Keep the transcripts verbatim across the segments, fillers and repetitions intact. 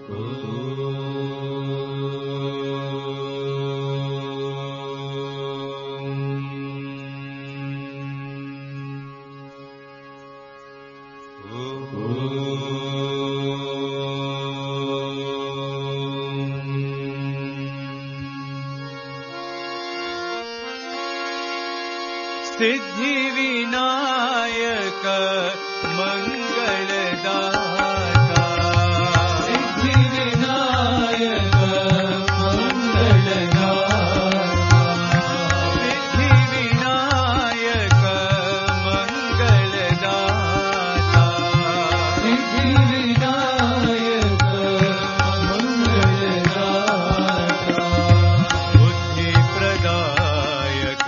सिद्धि विनायक मंगलदाता, सिद्धि विनायक मंगलदाता, सिद्धि विनायक मंगलदाता, सिद्धि विनायक मंगलदाता, बुद्धि प्रदायक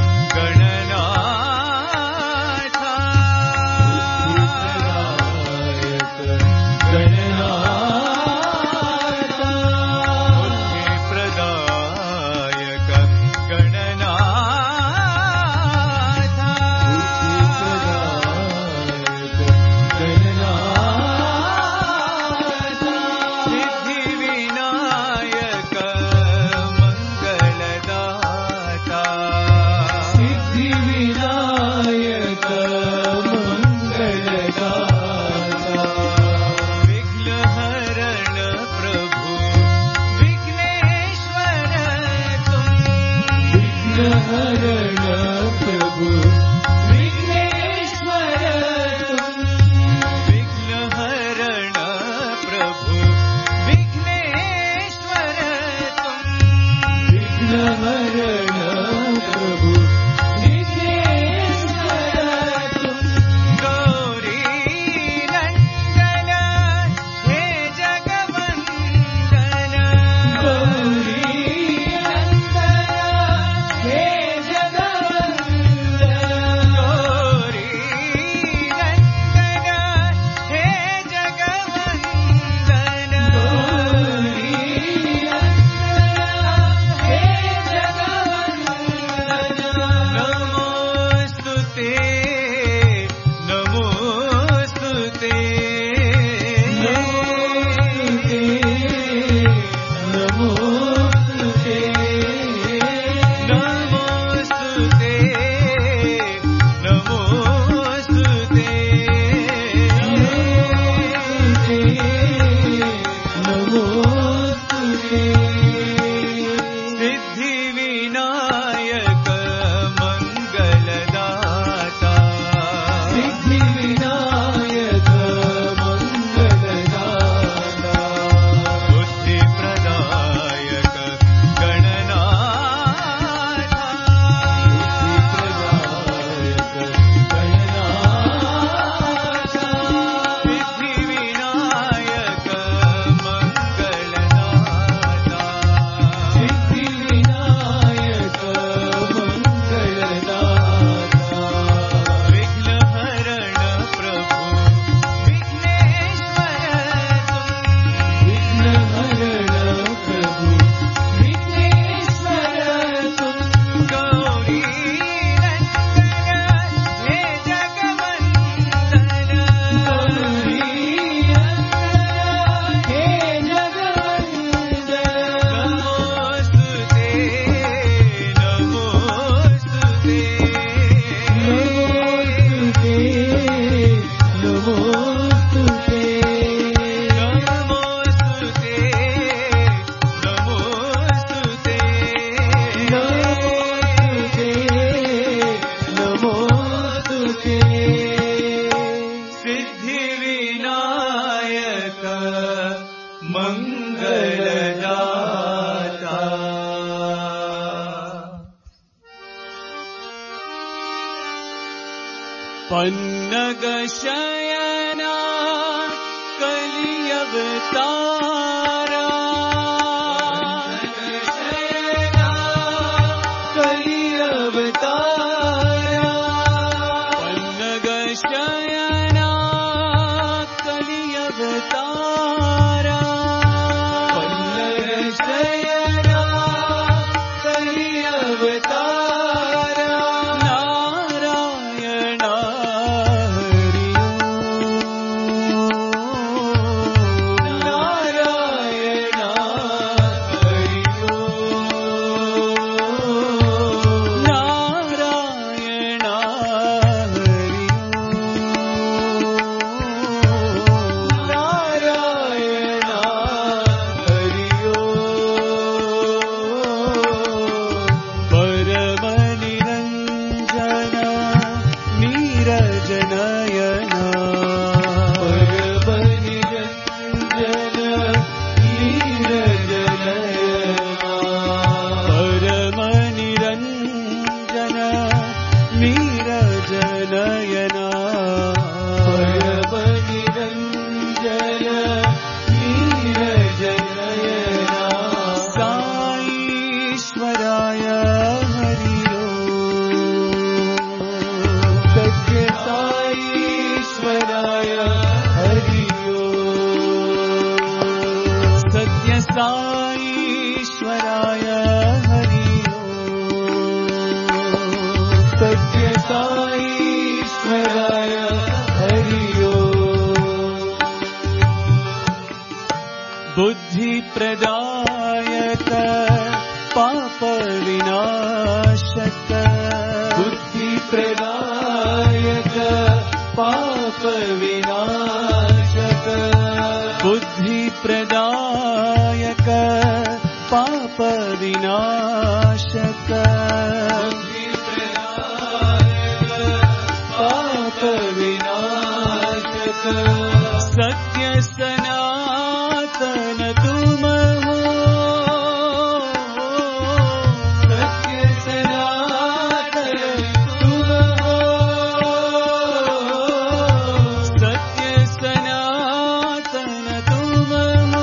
पन्नग शयना कलियवतारा, शयना कलियवतारा, पन्नग शयना कलियवतारा, पन्नग शयना कलियवतारा, नारायण हरि ओम। साईश्वराय हरि सत्य साईश्वराय हरि बुद्धि प्रदायक पाप विनाशक बुद्धि प्रदायक पाप विनाशक बुद्धि प्रदायक पाप विनाशक बुद्धि प्रदायक पाप विनाशक सत्य सनातन तुम हो सत्य सनातन तुम हो सत्य सनातन तुम हो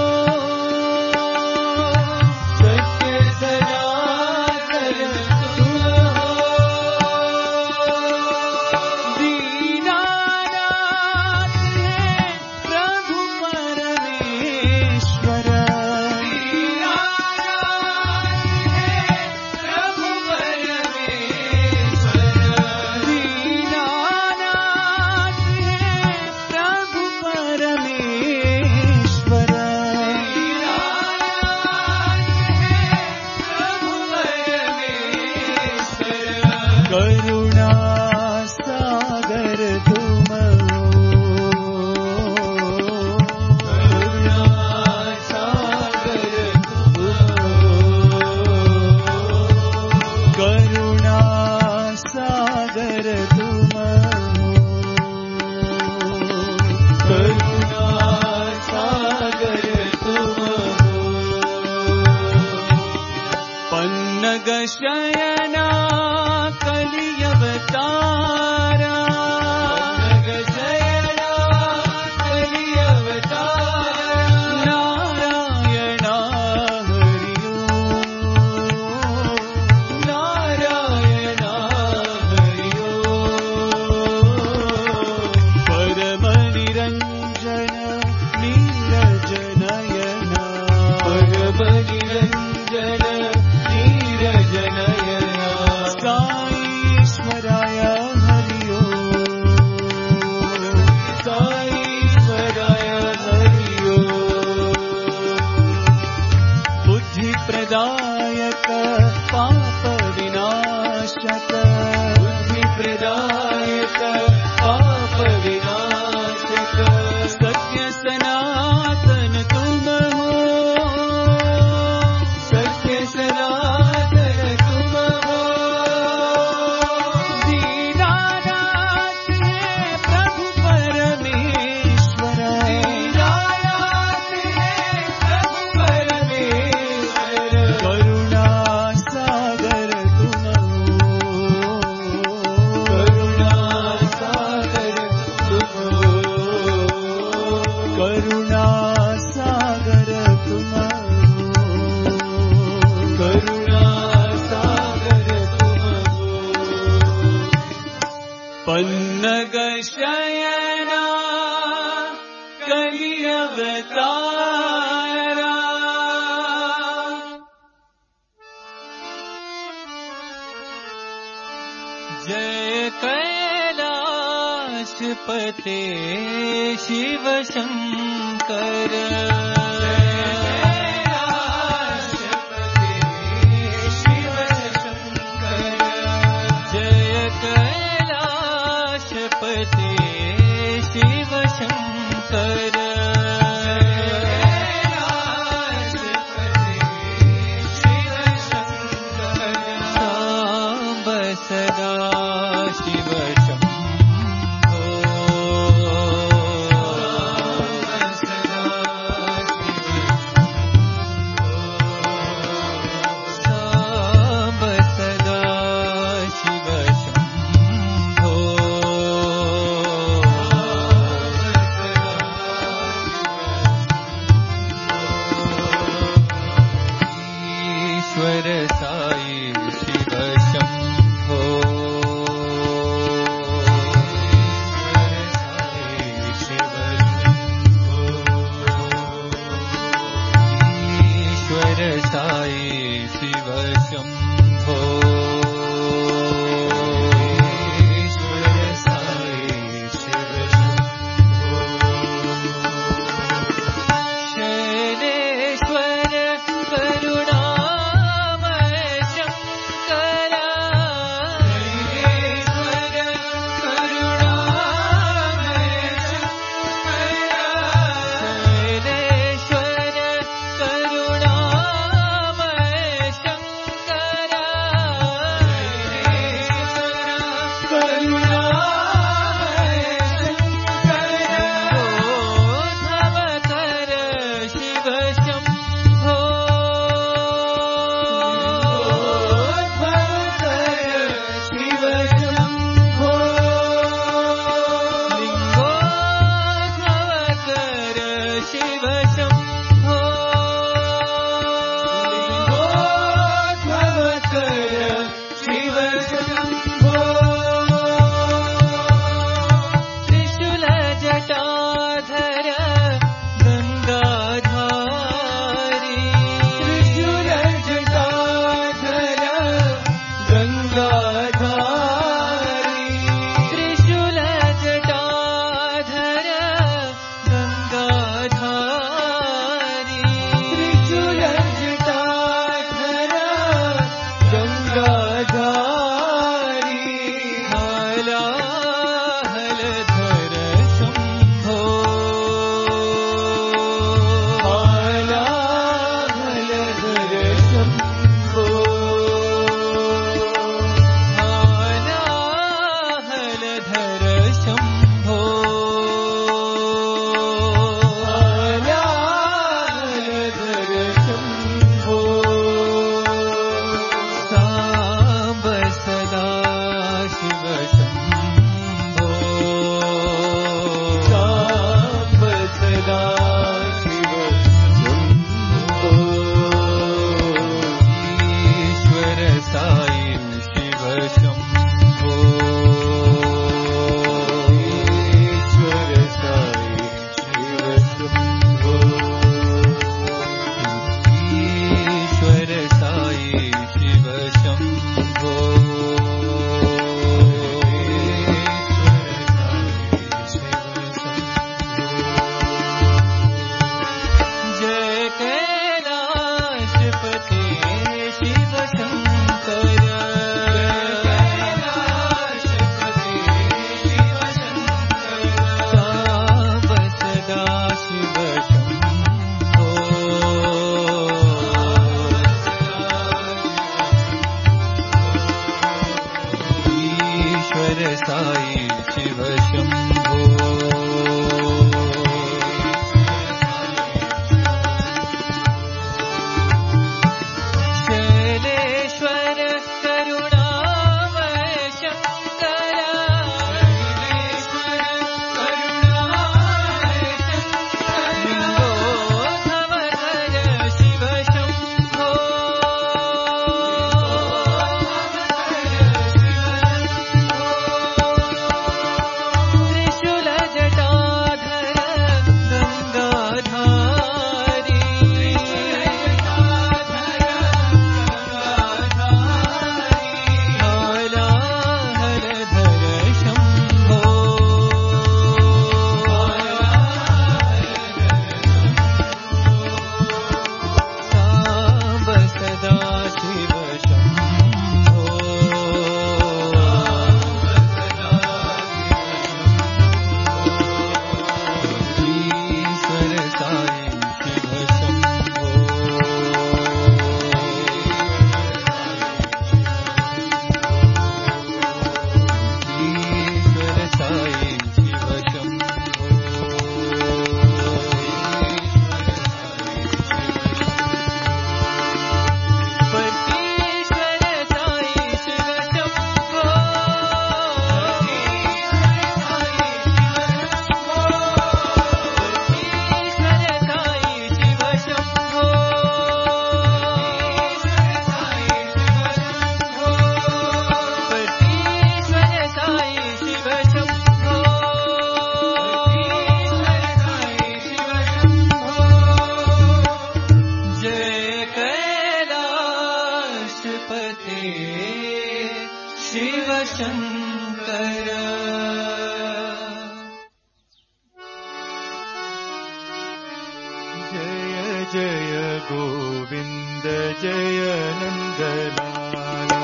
सत्य सनातन तुम हो दीनानाथ है प्रभु परमेश्वर दीनानाथ है प्रभु परमेश्वर करुणा सागर तुम करुणा सागर करुणा सागर तुम करुणा सागर तुम पन्नग शयना कलियवतारा पन्नग शयना कलियवतारा नारायणा हरि नारायणा हरि परम निरंजन नीरजनयन परम निरंजन नीरजनयन साईश्वराय हरि साईश्वराय हरि बुद्धि प्रदायक पाप विनाशक बुद्धि प्रदायक पाप विनाशक सत्य सनातन तुम हो सत्य सनातन तुम हो दीनानाथ है प्रभु परमेश्वर दीनानाथ है प्रभु परमेश्वर करुणा सागर तुम हो करुणा सागर तुम हो करुणा सागर तुम हो करुणा सागर तुम हो पन्नग शयना कलियवतारा जय कैलाशपते शिव शंकर जय कैलाशपते शिव शंकर सांब सदा शिव शंभो जपते शिव शंकर जय जय गोविंद जय नंदलाला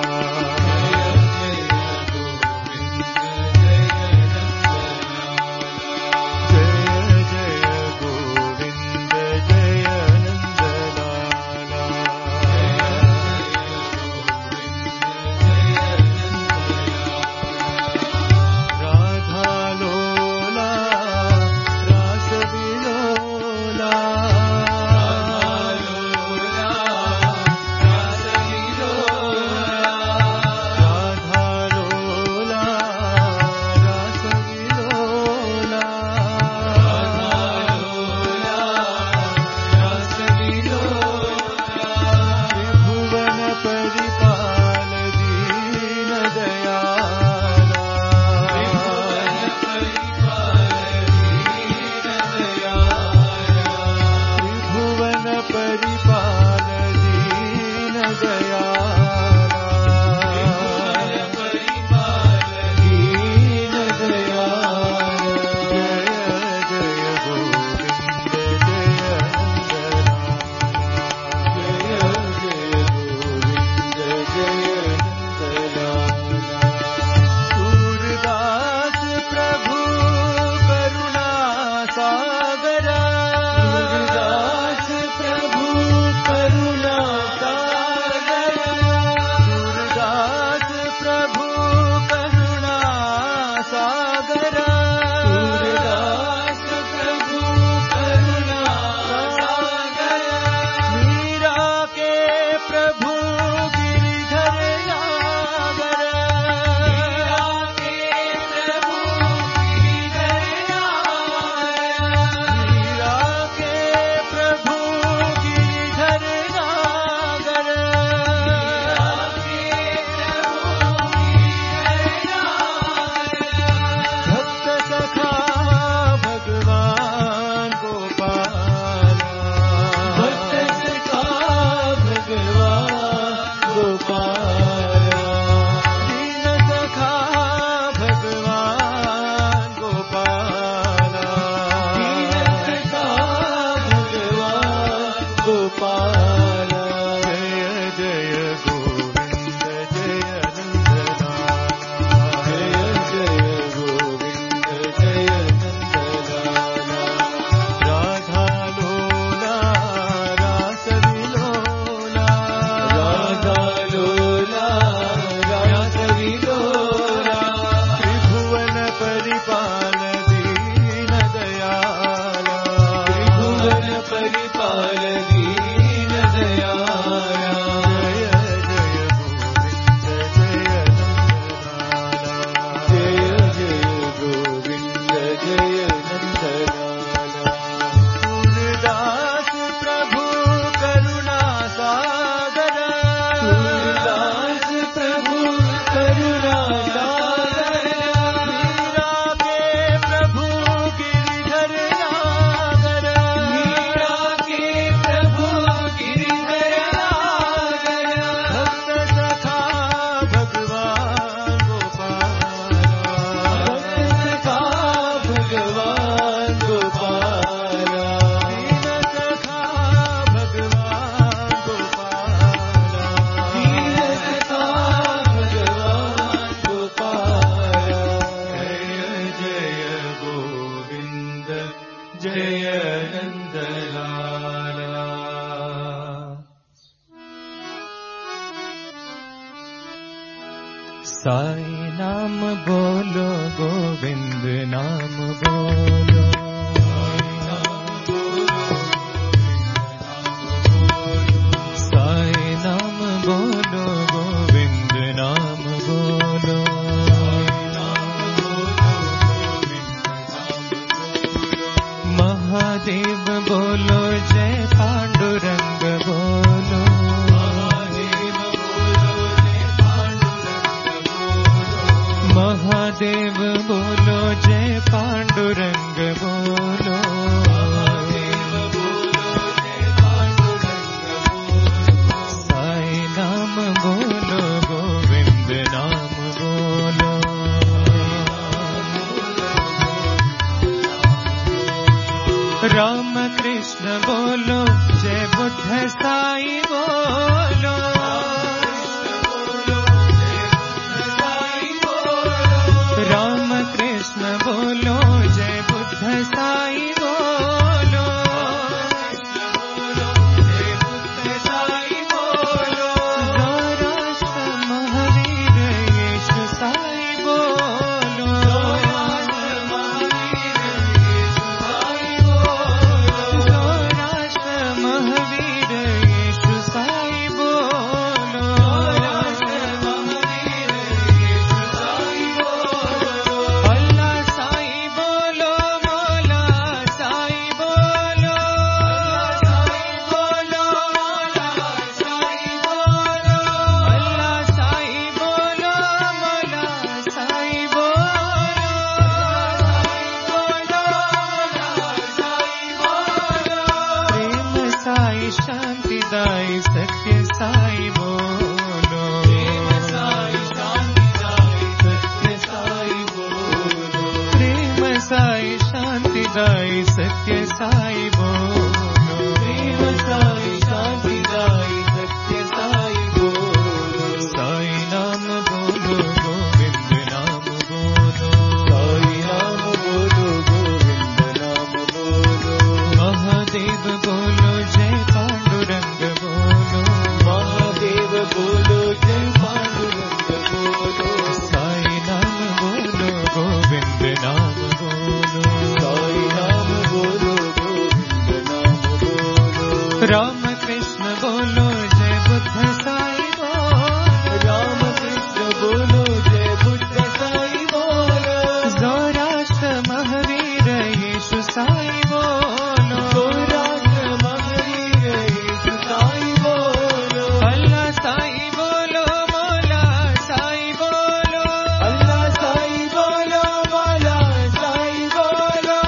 साई नाम बोलो गोविंद नाम बोलो साई नाम बोलो गोविंद नाम बोलो महादेव बोलो जय पांडुरंग बोलो महादेव बोलो जय पांडुरंग बोलो बोलो जय बुद्ध साई बोलो राम कृष्ण बोलो जय बुद्ध साई बोलो राष्ट्र महावीर यीशु साई बोलो राष्ट्र महावीर यीशु साई बोलो अल्लाह साई बोलो मौला साई बोलो अल्लाह साई बोलो मौला साई बोलो प्रेम साई शांति दाई सत्य साई बोलो प्रेम साई शांति दाई सत्य साई बोलो साई नाम बोलो गोविंद नाम बोलो महादेव बोलो जय पांडुरंग बोलो साई नाम बोलो गोविंद नाम बोलो राम कृष्ण बोलो जय बुद्ध साई बोलो राष्ट्र महावीर यीशु साई बोलो अल्लाह साई बोलो मौला साई बोलो अल्लाह साई बोलो मौला साई बोलो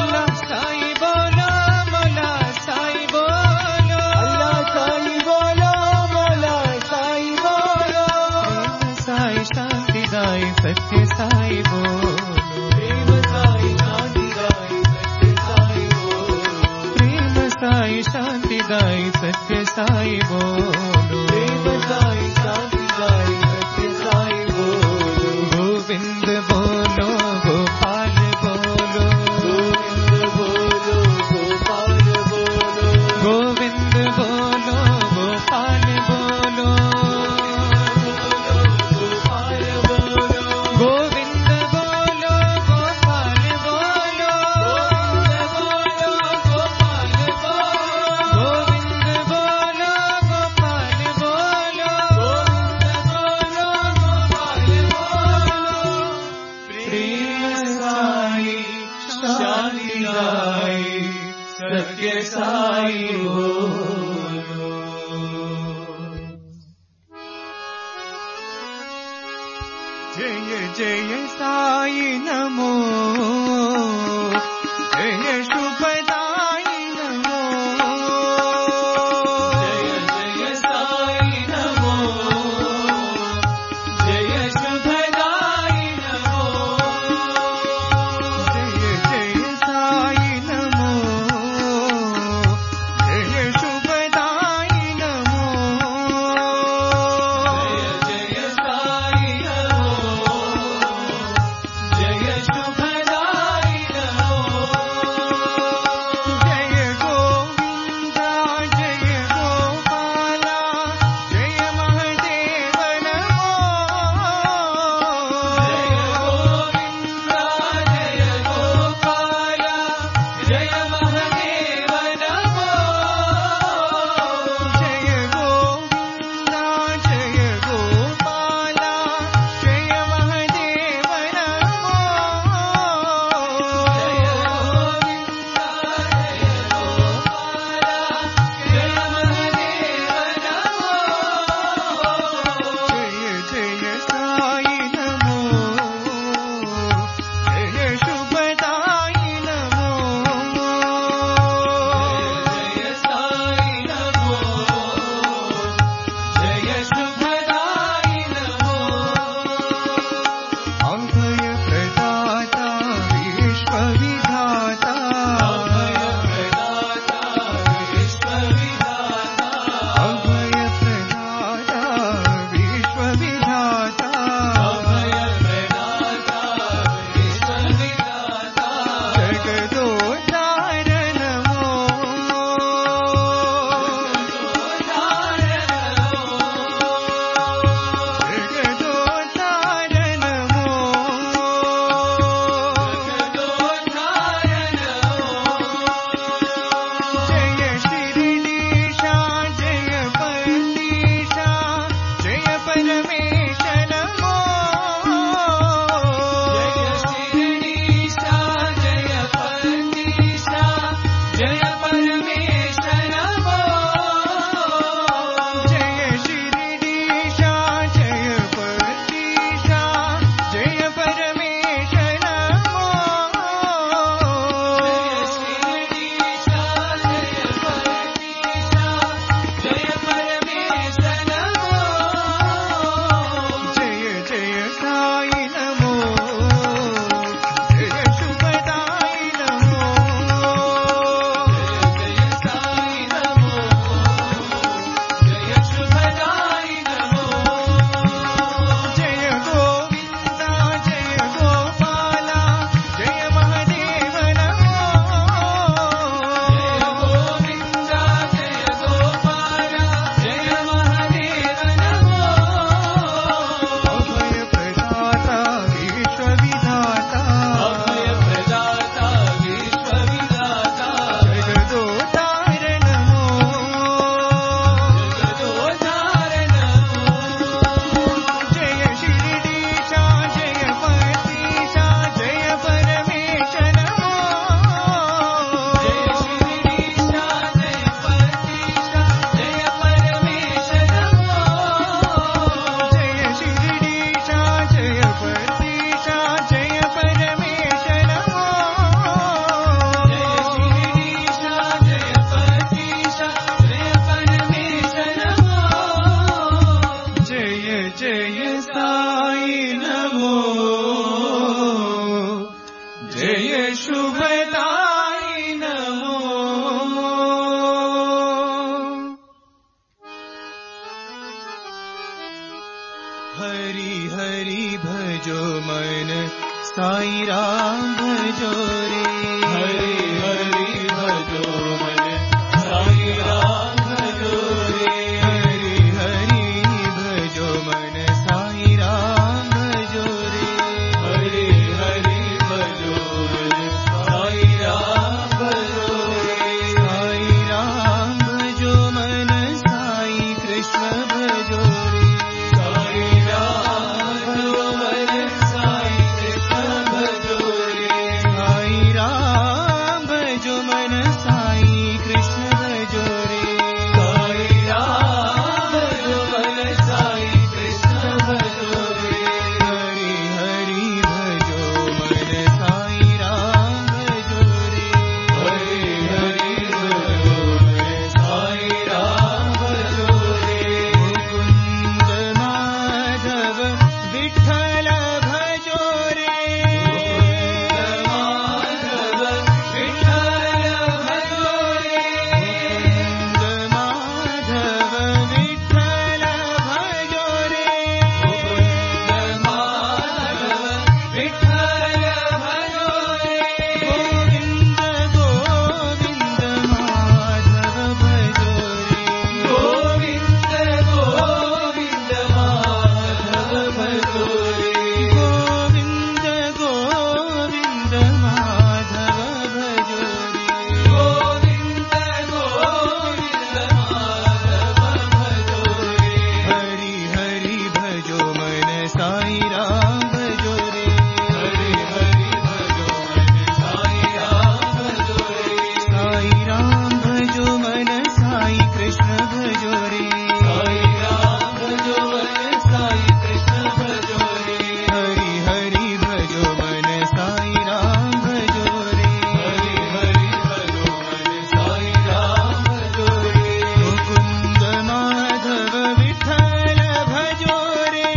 प्रेम साई शांति दाई सत्य साई बोलो प्रेम साई शांति दाई सत्य साई बोलो गोविंद बोलो गोपाल बोलो गोविंद बोलो गोपाल बोलो गोविंद बोलो गोपाल बोलो गोविंद बोलो गोपाल बोलो प्रेम साई शांति दाई सत्य साई बोलो जय जय साई नमो जय शुभदाई नमो जय जय साई नमो जय शुभदाई नमो जय जय साई नमो जय शुभदाई नमो जय जय साई नमो जय शुभ हरि हरि भजो मन साई राम भजो रे हरि हरि भजो मन साई राम भजो रे हरि हरि भजो मन साई राम भजो रे हरि हरि भजो मन साई राम भजो रे साई राम भजो मन साई कृष्ण भजो रे साई राम भजो मन साई कृष्ण भजो रे साई राम भजो मन साई कृष्ण भजो रे साई राम भजो मन साई कृष्ण भजो रे हरि हरि भजो मन साई राम भजो रे हरि हरि भजो मन साई राम भजो रे मुकुंद माधव विठ्ठल भजो रे मुकुंद माधव विठ्ठल भजो रे मुकुंद माधव विठ्ठल भजो रे मुकुंद माधव विठ्ठल भजो रे गोविंद गोविंद माधव भजो रे गोविंद गोविंद माधव भजो रे गोविंद गोविंद माधव भजो रे गोविंद गोविंद माधव भजो रे हरि हरि भजो मन साई राम भजो रे हरि हरि भजो मन साई राम भजो रे साई राम भजो मन साई कृष्ण भजो रे साई राम भजो मन साई कृष्ण भजो रे हरि हरि भजो मन साई राम भजो रे हरि हरि भजो मन साई राम भजो रे मुकुंद माधव विठ्ठल भजो रे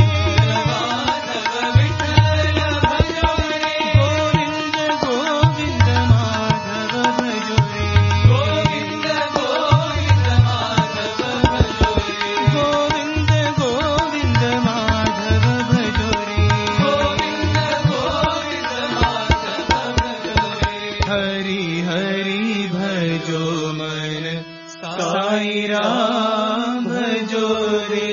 माधव विठ्ठल भजो रे गोविंद गोविंद माधव भजो रे गोविंद गोविंद माधव भजो रे गोविंद गोविंद माधव भजो रे गोविंद गोविंद माधव भजो रे हरि हरि भजो मन साई राम भजो रे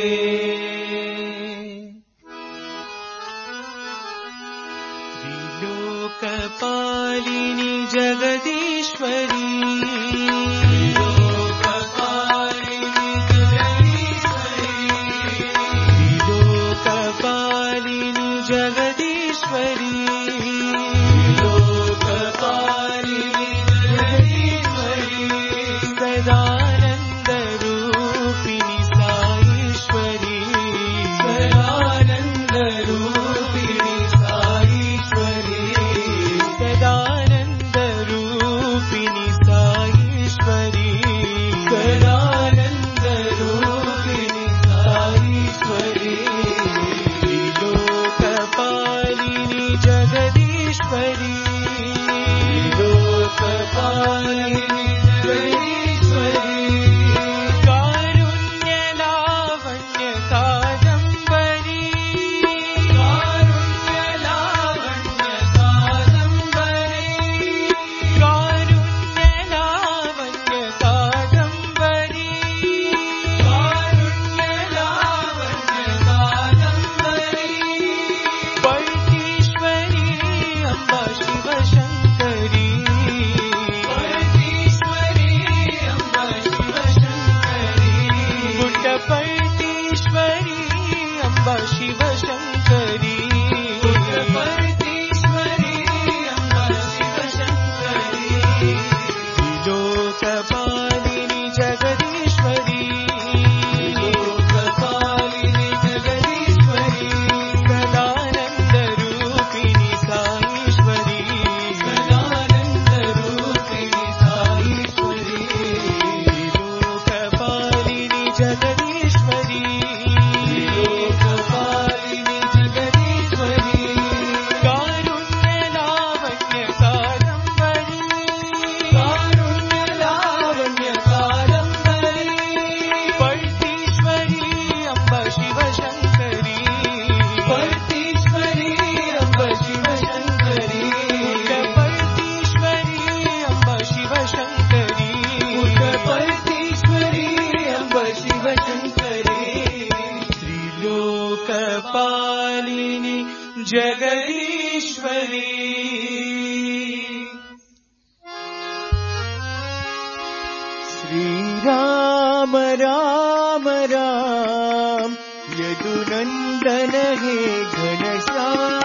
त्रिलोकपालिनी जगदीश्वरी त्रिलोकपालिनी जगदीश्वरी त्रिलोकपालिनी जगदीश्वरी त्रिलोकपालिनी जगदीश्वरी सदानंद रूपिणी साईश्वरी सदानंद रूपिणी साईश्वरी सदानंद रूपिणी साईश्वरी सदानंद रूपिणी साईश्वरी त्रिलोकपालिनी जगदीश्वरी त्रिलोकपालिनी जगदीश्वरी कारुण्य लावण्य कादम्बरी कारुण्य लावण्य कादम्बरी कारुण्य लावण्य कादम्बरी कारुण्य लावण्य कादम्बरी पल्टीश्वरी अम्बा शिवशङ्करी पल्टीश्वरी अम्बा शिवशङ्करी पुट्टपर्तीश्वरी अम्बा शिवशङ्करी पुट्टपर्तीश्वरी अम्बा शिवशङ्करी त्रिलोकपालिनी जगदीश्वरी त्रिलोकपालिनी जगदीश्वरी सदानंद रूपिणी साईश्वरी सदानंद रूपिणी साईश्वरी त्रिलोकपालिनी जगदीश्वरी त्रिलोकपालिनी जगदीश्वरी कारुण्य लावण्य कादम्बरी कारुण्य लावण्य कादम्बरी पल्टीश्वरी अम्बा शिवशङ्करी जगदीश्वरी श्री राम राम राम यदुनंदन हे घनश्याम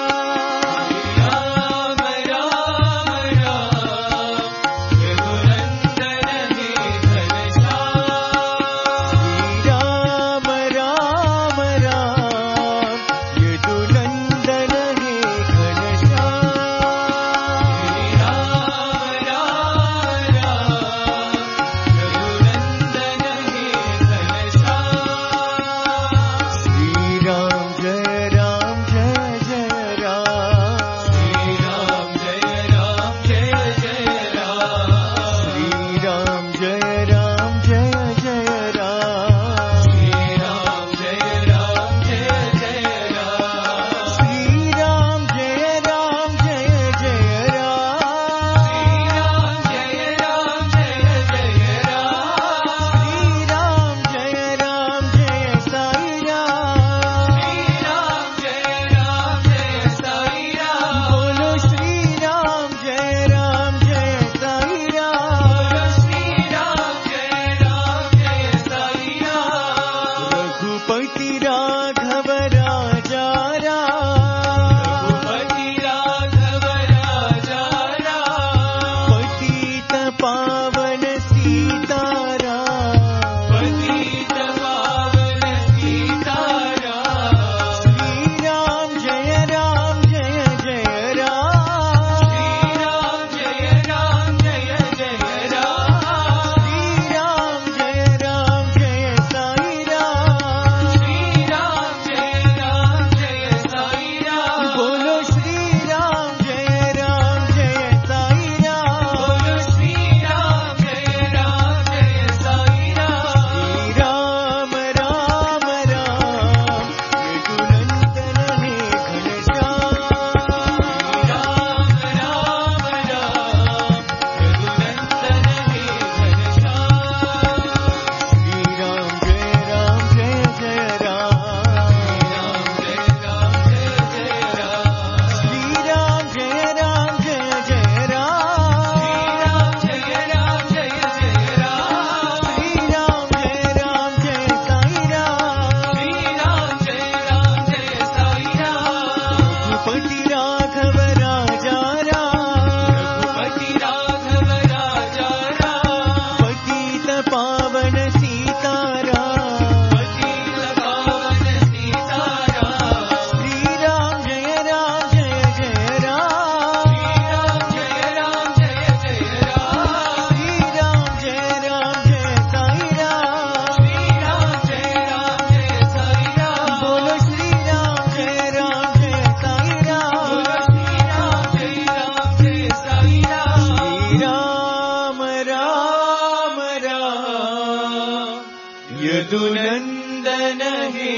यदुनंदन हे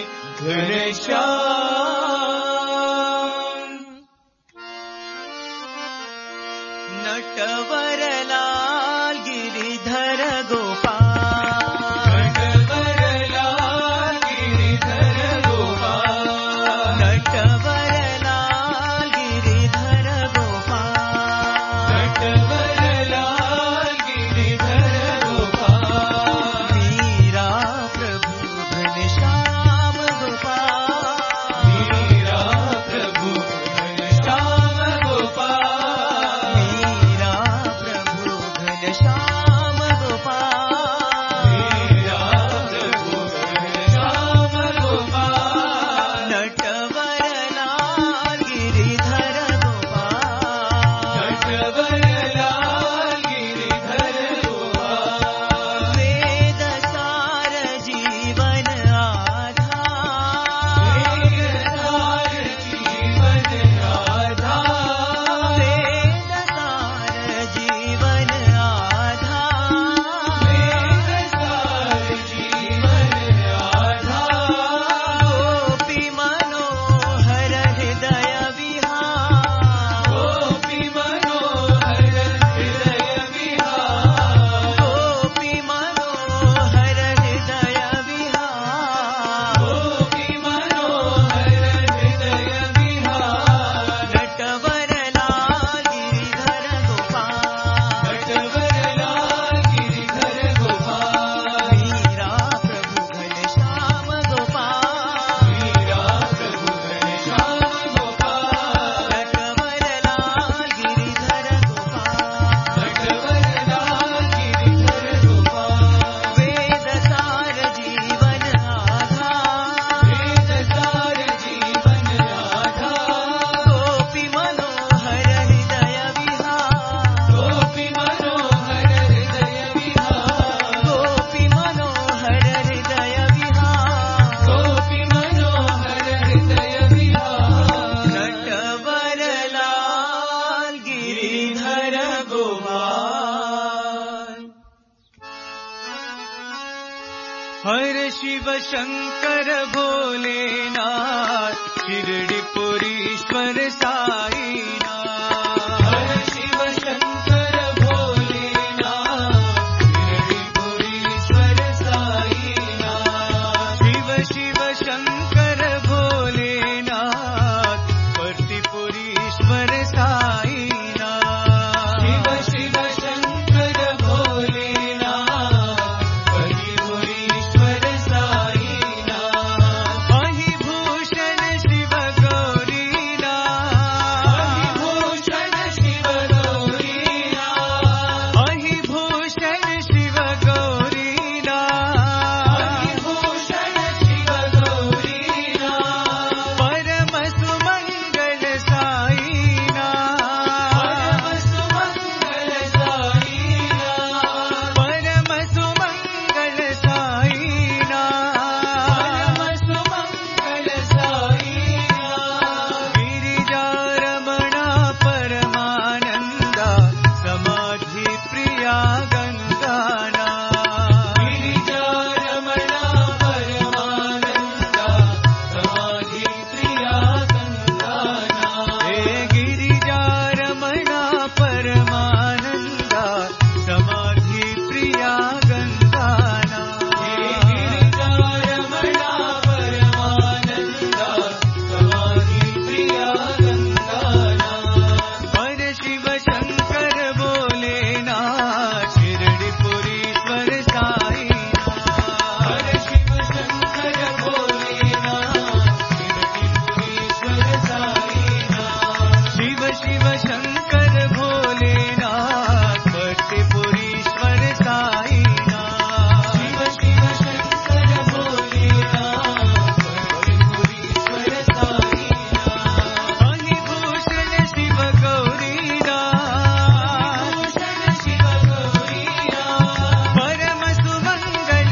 घनश्याम नटवरलाल गिरिधर गोपाल नटवरलाल गिरिधर गोपाल नटवरलाल गिरिधर गोपाल नटवरलाल गिरिधर गोपाल मीरा प्रभु घनश्याम गोपाल मीरा प्रभु घनश्याम गोपाल मीरा हर शिव शंकर भोलेनाथ शिरडीपुरीश्वर साईनाथ। हर शिव शंकर भोलेनाथ शिरडीपुरीश्वर साईनाथ। शिव शिव शंकर भोलेनाथ पर्तिपुरीश्वर साईनाथ। शिव शिव शंकर भोलेनाथ पर्तिपुरीश्वर साईनाथ। अहि भूषण शिव गौरीनाथ। अहि भूषण शिव गौरीनाथ। अहि भूषण शिव गौरीनाथ। अहि भूषण शिव गौरीनाथ। परम सुमंगल साईनाथ। परम सुमंगल साईनाथ। परम सुमंगल साईनाथ। गिरिजारमणा परमानंदा समाधि प्रिया गंगानाथ। गिरिजारमणा परमानंदा समाधि प्रिया गंगानाथ। हे गिरिजारमणा परमानंदा समाधि प्रिया गंगानाथ। हे गिरिजारमणा परमानंदा समाधि प्रिया गंगानाथ। हर शिव शंकर भोलेनाथ शिरडीपुरीश्वर साईनाथ। हर शिव शंकर भोलेनाथ शिरडीपुरीश्वर साईनाथ। शिव शिव शंकर भोलेनाथ पर्तिपुरीश्वर साईनाथ। शिव शिव शंकर भोलेनाथ पर्तिपुरीश्वर साईनाथ। अहि भूषण शिव गौरीनाथ। भूषण शिव गौरीनाथ। परम सुमंगल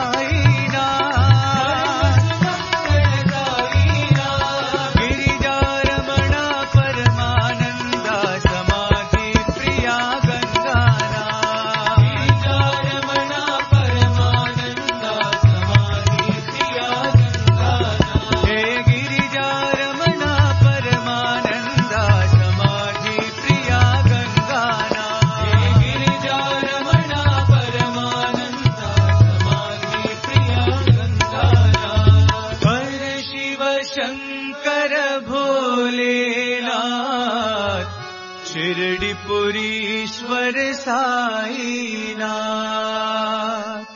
साईनाथ। सुमंगल साईनाथ। गिरिजारमणा परमानंदा समाधि प्रिया गंगानाथ। गिरिजारमणा परमानंदा समाधि प्रिया गंगानाथ। हे गिरिजारमणा परमानंदा समाधि प्रिया गंगानाथ। हे गिरिजारमणा परमानंदा समाधि प्रिया गंगानाथ। हर शिव शंकर भोलेनाथ शिरडीपुरीश्वर साईनाथ।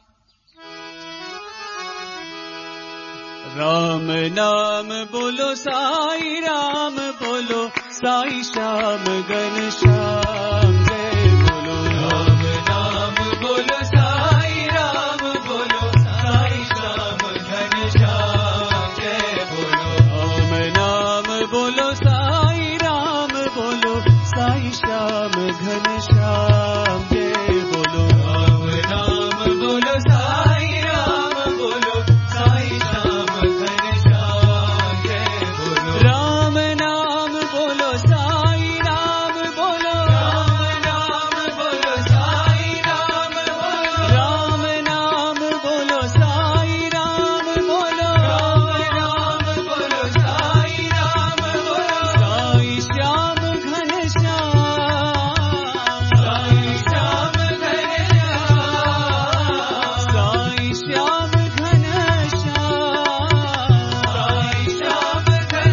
राम नाम बोलो साई राम बोलो साई श्याम घनश्याम जय बोलो। राम नाम बोलो साई राम बोलो साई श्याम घनश्याम जय बोलो। राम नाम बोलो साई राम बोलो साई श्याम घनश्याम जय बोलो। राम नाम बोलो साई राम बोलो साई श्याम घनश्याम जय बोलो। राम नाम बोलो साई राम बोलो। राम नाम बोलो साई राम बोलो। राम नाम बोलो साई राम बोलो। राम नाम बोलो साई राम बोलो। साई श्याम घनश्याम। साई श्याम घनश्याम। साई श्याम घनश्याम। साई श्याम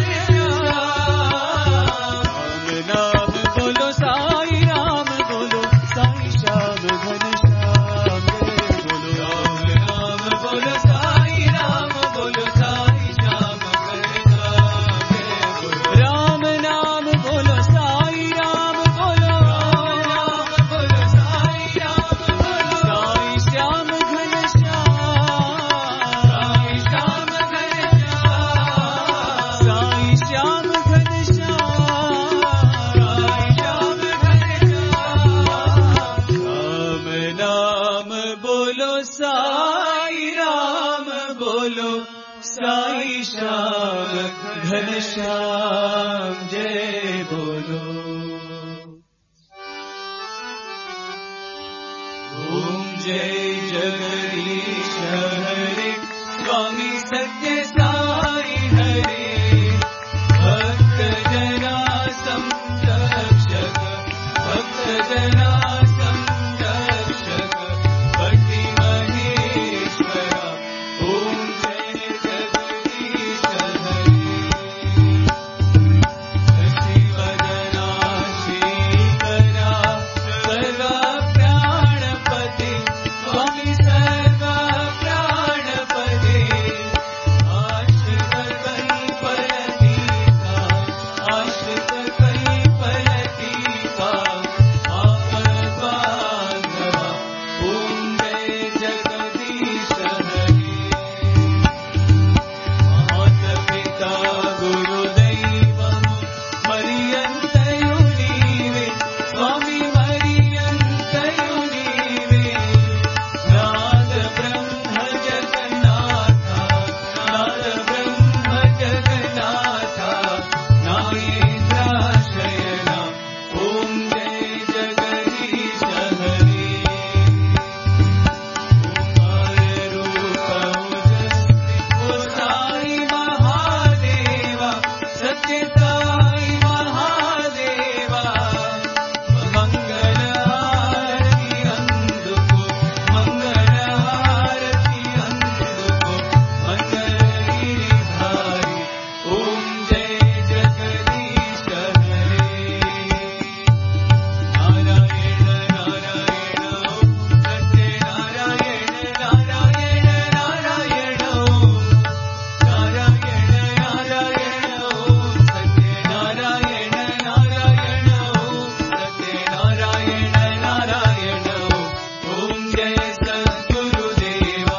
घनश्याम। राम नाम बोलो साई राम बोलो साई श्याम घनश्याम जय बोलो। राम नाम बोलो साई राम बोलो साई श्याम घनश्याम जय बोलो। राम नाम बोलो साई राम बोलो। राम नाम बोलो साई राम बोलो। साई श्याम घनश्याम। साई श्याम घनश्याम। साई श्याम घनश्याम। साई श्याम घनश्याम। राम नाम बोलो साई राम बोलो साई श्याम घनश्याम जय बोलो। ओम जय जगदीश हरे। सत्य साई हरे भक्त जना संरक्षक भक्त जना संरक्षक भक्ति महेश्वरा ओम जय जगदीश हरे शिवदना श्रीकरा सर्वा प्राणपते स्वामी सर्वा प्राणपते आश्रित कल्पलतिका आश्रित कल्पलतिका आपद्बान्धवा ओम जय जगदीश हरे माता गुरुदैवम् मरियन्तयु नीवे स्वामी मरियन्तयु नीवे नाद ब्रह्म जगन्नाथ नाद ब्रह्म जगन्नाथ नागेन्द्राशयना ओम जय जगदीश हरे ओ साई महादेवा सत्य साई महादेवा मंगल हारति अंदुको मंगल हारति अंदुको मंगल गिरिधारी ओम जय जगदीश हरे नारायण नारायण ओम सत्य नारायण नारायण नारायण ओम नारायण नारायण ओम सत्य नारायण नारायण ओम सत्य नारायण नारायण ओम जय सद्गुरुदेवा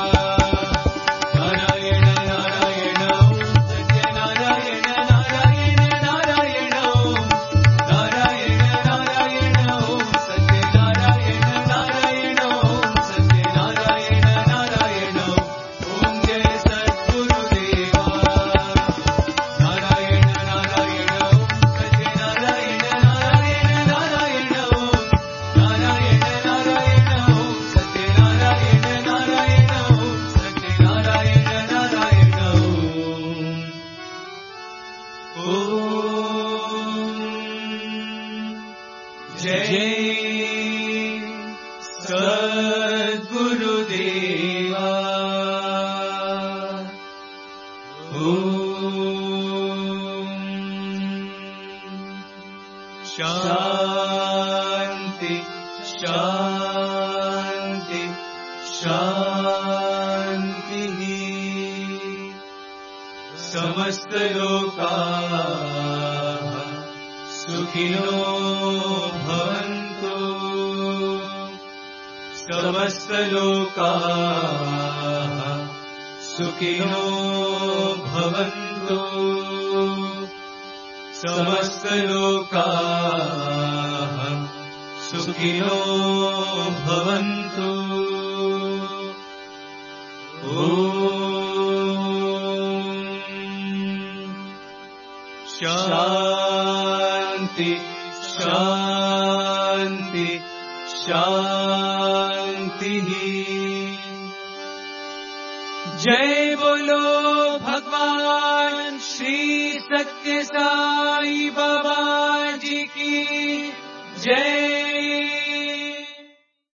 नारायण नारायण ओम सत्य नारायण नारायण नारायण ओम नारायण नारायण ओम सत्य नारायण नारायण ओम सत्य नारायण नारायण ओम जय सद्गुरुदेवा नारायण नारायण ओम सत्य नारायण नारायण नारायण ओम नारायण नारायण ओम सत्य नारायण नारायण ओम सत्य नारायण नारायण ओम जय सद्गुरुदेवा ओम शांति शांति शांति समस्त लोकाः सुखिनो भवन्तु समस्त लोकाः सुखिनो भवन्तु समस्त लोकाः सुखिनो भवन्तु शांति शांति शांति जय बोलो भगवान श्री सत्य साई बाबा